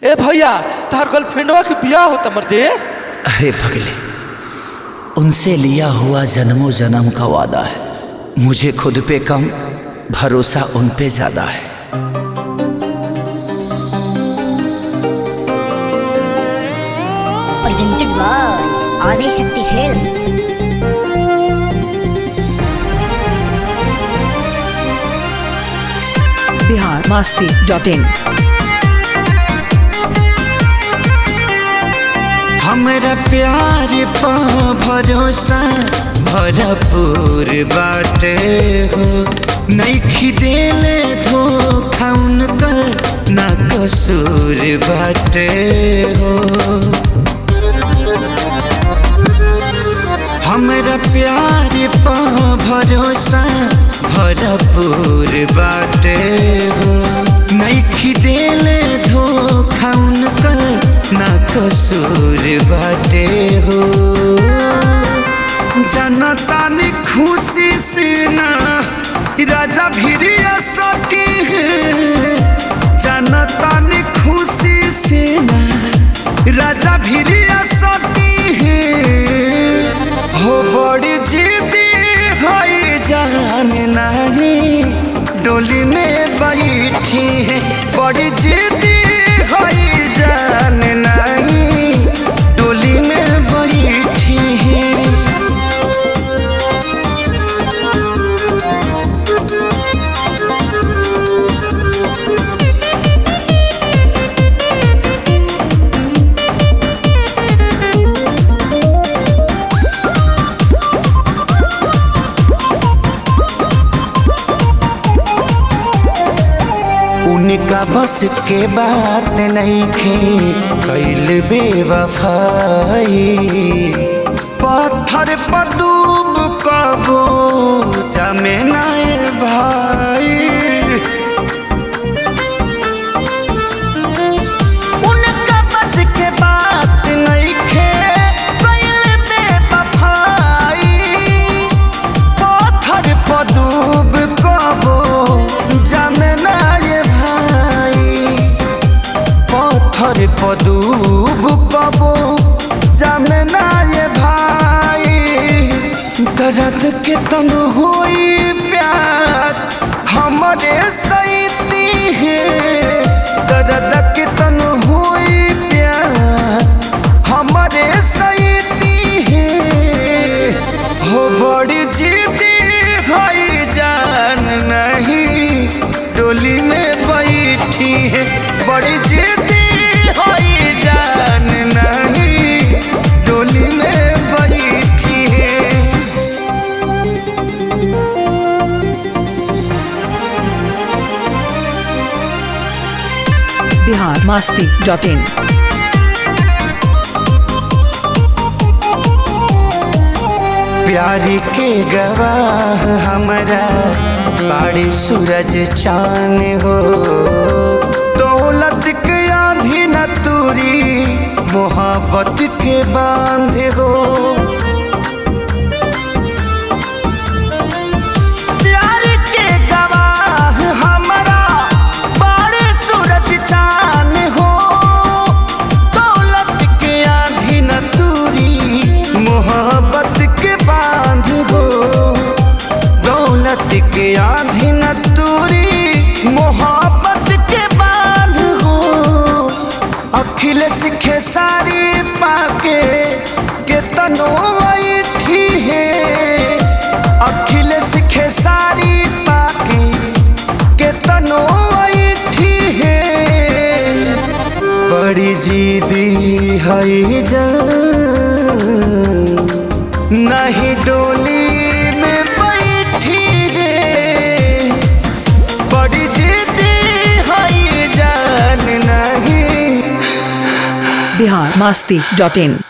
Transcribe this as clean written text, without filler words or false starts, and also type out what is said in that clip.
ए भैया तार गर्लफ्रेंडवा के बियाह होता मर्दे। अरे भगले, उनसे लिया हुआ जन्मों जन्म का वादा है। मुझे खुद पे कम, भरोसा उन पे ज्यादा है। Presented by Adi Shakti Films. biharmasti.in हमरा प्यार पा भरोसा भरपूर बाटे हो। नइखी देले धोखा उनकर ना कसूर बाटे हो। हमरा प्यार पा भरोसा भरपूर बाटे हो। नइखी देले धोखा उनकर ना कसूर बाटे हो। जनता ने खुशी से ना राजा भिरिया सकी है। जनता ने खुशी से ना राजा भिरिया सकी है। हो बड़ी जिद्दी है जान नहीं डोली में बैठी है। बड़ी जिद्दी है जान नहीं डोली में बैठी है। उनका बस के बात नहीं खे कैल बेवफाई। पत्थर पर डूब कबो जमे नाए भाई। उनका बस के बात नहीं खे कैल बेवफाई। पत्थर पर डूब कबो जमे नाए पत्थर पदूब कबो जामे ना ये भाई। दर्द के तन होई प्यार हमारे सैती है। दर्द के तन होई प्यार हमारे सैती है। हो बड़ी जिद्दी भाई जान नहीं डोली में बैठी है। बड़ी जिद्दी जान नहीं डोली में बैठी है। biharmasti.in प्यार के गवाह हमारा बाड़ी सूरज चान हो। दौलत के आंधी न तूरी मोहब्बत के बांध हो। प्यार के गवाह हमारा बाड़ी सूरज चान हो। दौलत के आंधी न तूरी मोहब्बत के बांध हो। दौलत के आंधी न तूरी मोहब्बत के बांध हो। अखिलेश खेसारी पाके के तनो बैठी है। अखिलेश खेसारी पाके के तनो बैठी है। बड़ी जिद्दी है जान नहीं डोली में बैठी है। बड़ी जिद्दी है जान नहीं। biharmasti.in